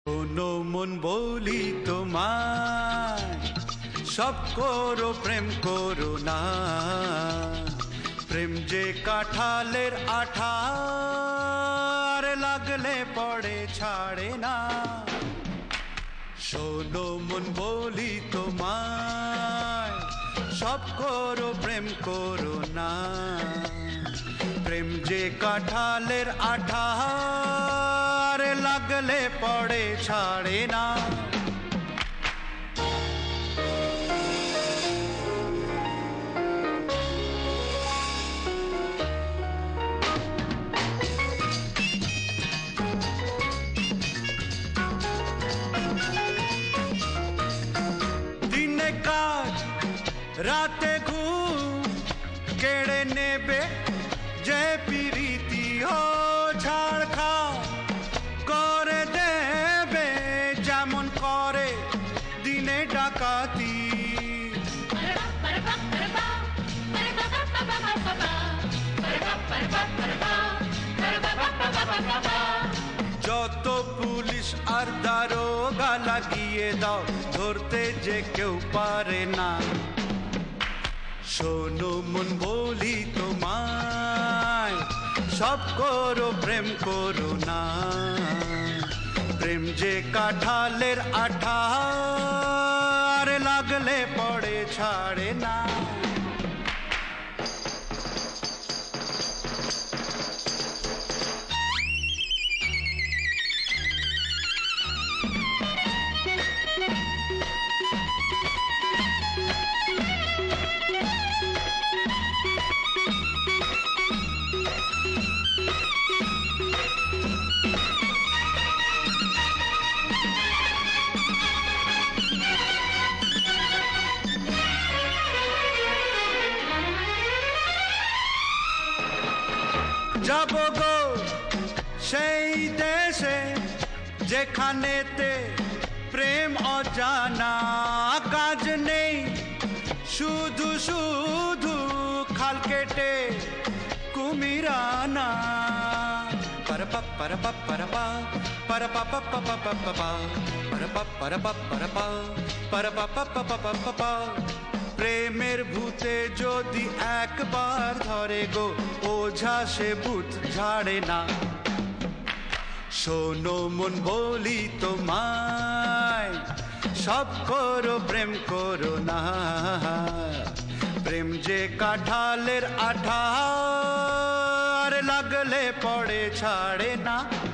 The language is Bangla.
কোনো মন বলি তোমায়, সব করো প্রেম করো না। প্রেম যে কাঁঠালের আঠা, আর লাগলে পড়ে ছাড়ে না। শোনো মন বলি তোমায়, সব করো প্রেম করো না। প্রেম যে কাঁঠালের আঠা, আর লাগলে পড়ে ছাড়ে না। দিনে কাজ রাতে ঘুম কেড়ে নেবে যে প্রীতি, ও ছাড়খা করে দেবে যেমন করে দিনে ডাকাতি। যত পুলিশ আর দারোগা লাগিয়ে দাও, ধরতে যে কেউ পারে না। শোনো মন বলি তোমায়, সব করো প্রেম করো না। প্রেম যে কাঁঠালের আঠা, আর লাগলে পড়ে ছাড়ে না। যাব গো সেই দেশে, যেখানেতে প্রেম অজানা। কাজ নেই শুধু শুধু খাল কেটে কুমিরানা। পারপা পারপা পারপা পারপা পাপা পাপা পাপা পারপা পারপা পারপা পারপা পাপা পাপা। প্রেমের ভূতে যদি একবার ধরে গো, ওঝা সে ভূত ঝাড়ে না। শোনো মন বলি তোমায়, সব করো প্রেম করো না। প্রেম যে কাঁঠালের আঠা, আর লাগলে পড়ে ছাড়ে না।